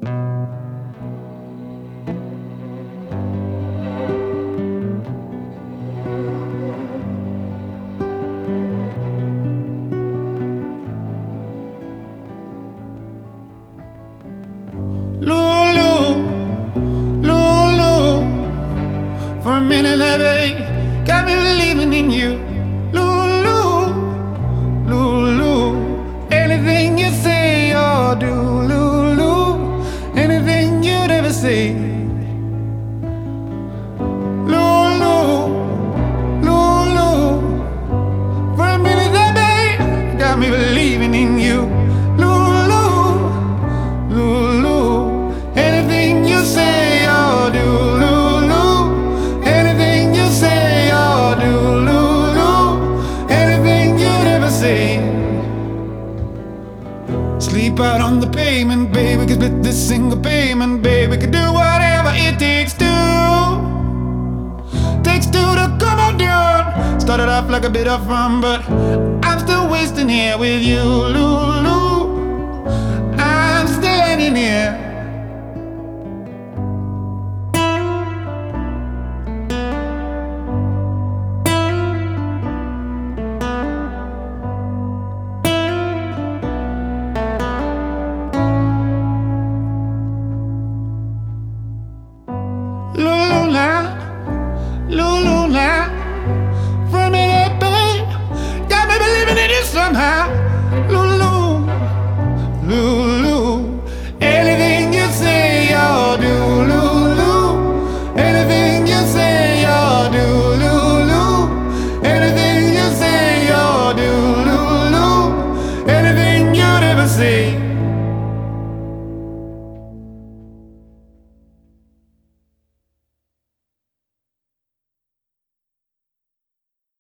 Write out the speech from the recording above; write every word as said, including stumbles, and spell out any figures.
Lulu, Lulu, for a minute, baby, got me believing in you. Lulu, Lulu, anything you say or do, Lulu, anything you'd ever say. Lulu, Lulu, for a minute, baby, got me believing in you. Anything you say or do, Lulu. Anything you say or do, Lulu. Anything you'd ever say. Sleep out on the pavement, baby, could split this single payment, baby, could do whatever it takes to. Takes two to come on down. Started off like a bit of fun, but I'm still wasting here with you, Lulu.